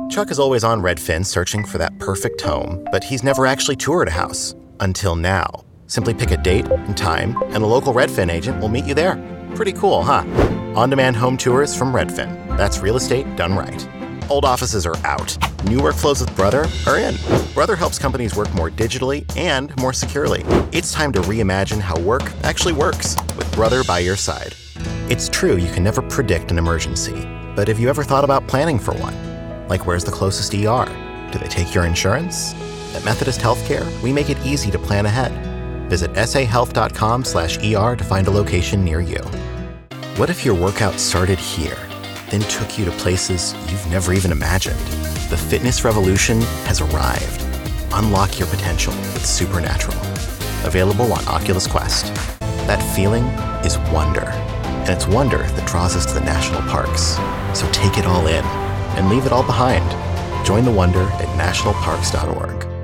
Chuck is always on Redfin searching for that perfect home, but he's never actually toured a house. Until now. Simply pick a date and time, and a local Redfin agent will meet you there. Pretty cool, huh? On-demand home tours from Redfin. That's real estate done right. Old offices are out. New workflows with Brother are in. Brother helps companies work more digitally and more securely. It's time to reimagine how work actually works with Brother by your side. It's true you can never predict an emergency, but have you ever thought about planning for one? Like, where's the closest ER? Do they take your insurance? At Methodist Healthcare, we make it easy to plan ahead. Visit sahealth.com/ER to find a location near you. What if your workout started here, then took you to places you've never even imagined? The fitness revolution has arrived. Unlock your potential with Supernatural. Available on Oculus Quest. That feeling is wonder. And it's wonder that draws us to the national parks. So take it all in and leave it all behind. Join the wonder at nationalparks.org.